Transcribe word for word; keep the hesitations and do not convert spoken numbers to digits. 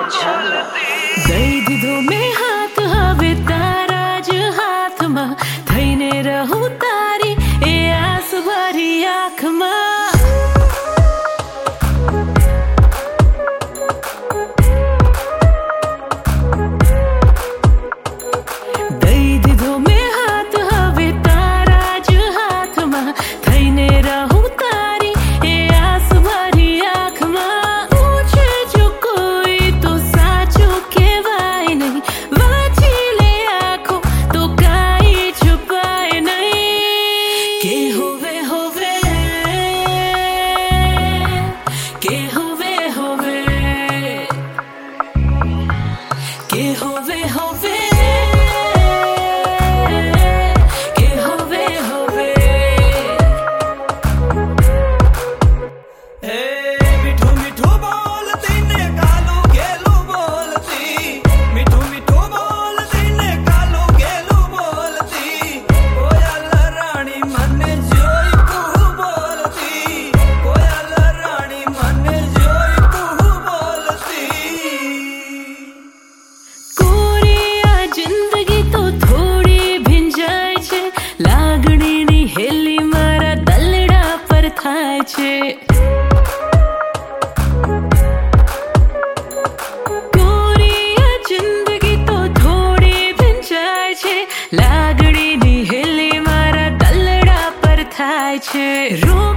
દઈ દીધો મેં હાથ હવે તારા જ હાથમાં થઈને રહું તારી એ આસ ભરી આંખમાં દઈ દીધો મેં હાથ હવે તારા જ હાથમાં થઈને રહું તારી એ આસ ભરી આંખમાં પૂછે જો કોઈ તો સાચું કહેવાય નહીં વાંચી લે આંખો તો કાંઈ છુપાય નહીં કે હોવે હોવે કે હોવે હોવે કે હોવે હોવે જિંદગી તો થોડી ભીંજાય છે લાગણીની હેલી મારા દલડા પર થાય છે.